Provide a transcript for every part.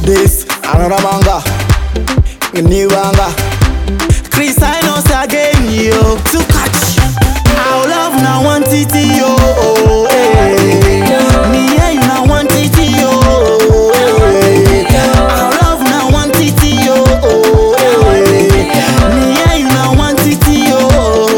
This another manga, a new manga. Chris, I know say again, yo. To catch, our love now one titi, yo. Me and you now one titi, yo. Our love now one titi, yo. Me and you now one titi, yo.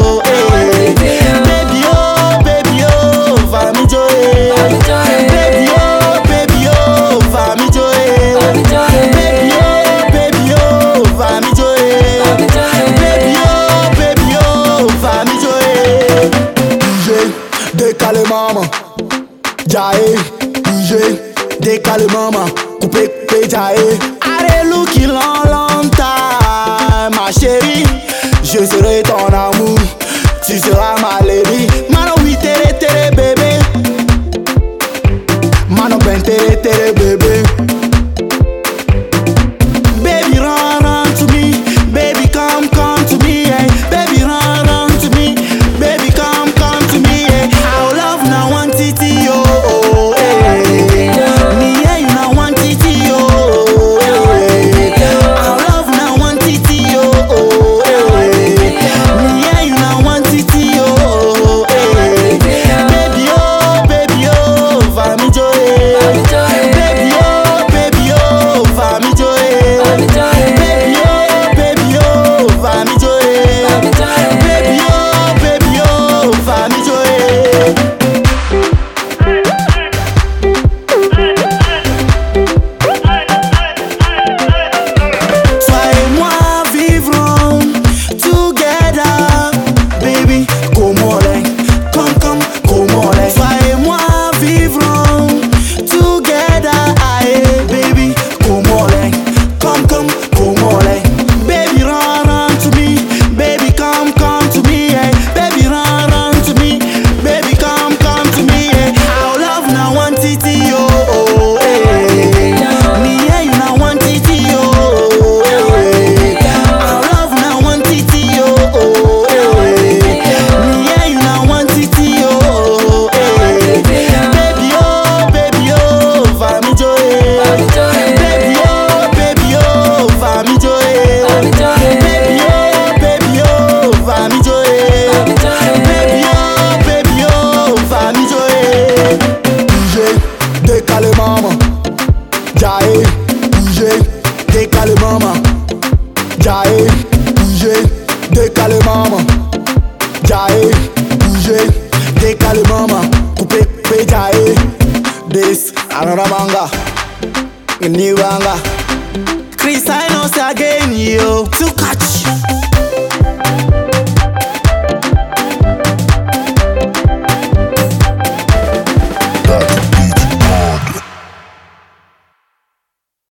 Baby, oh, baby, oh, vami joy. Baby, oh, baby, oh, vami joy. Baby, oh, baby, oh, vami joy. Baby, oh, vami joy. DJ, décalé maman. Jaye, DJ, décalé maman. Coupé, coupé, jaye. Allez, looking long, long time, ma chérie. Je serai ton amour, tu seras ma lady. Mano, oui, tere, tere, bébé. Mano, ben, tere, tere, bébé. Baby, run, run to me. Baby, come, come to me. Hey. Baby, run, run to me. Baby, come, come to me. Hey. Our love now one titi, yo. Hey. Me and you now one titi, yo. Hey. Our love now one titi, yo. Hey. Me and you now one titi, yo. Hey. Baby, oh, vami joy. Baby, oh, vami joy. Baby, oh, vami joy. Baby, oh, vami joy. Toi et moi vivrons together, baby. Comment les, come, comment les. Toi et moi vivrons together, aye, baby. Comment les, come, comment les. Baby, run to me. Baby, come to me, hey. Baby, run to me. Baby, come to me, hey. Our love now one titi, yo. Hey. Me and you now one titi, yo. Hey. Our love now one titi, yo. Hey. Me and you now one titi, yo. Hey. Baby, oh, vami joy. Baby, oh, vami joy. Baby, oh, vami joy. Baby, oh, vami joy. DJ, décalé maman. Jaye, DJ, décalé maman. Jaye, DJ, décalé maman. Jaye, DJ, décalé maman. Coupé, coupé, jaye. This another manga, a new manga. Chris, I know say again, yo. To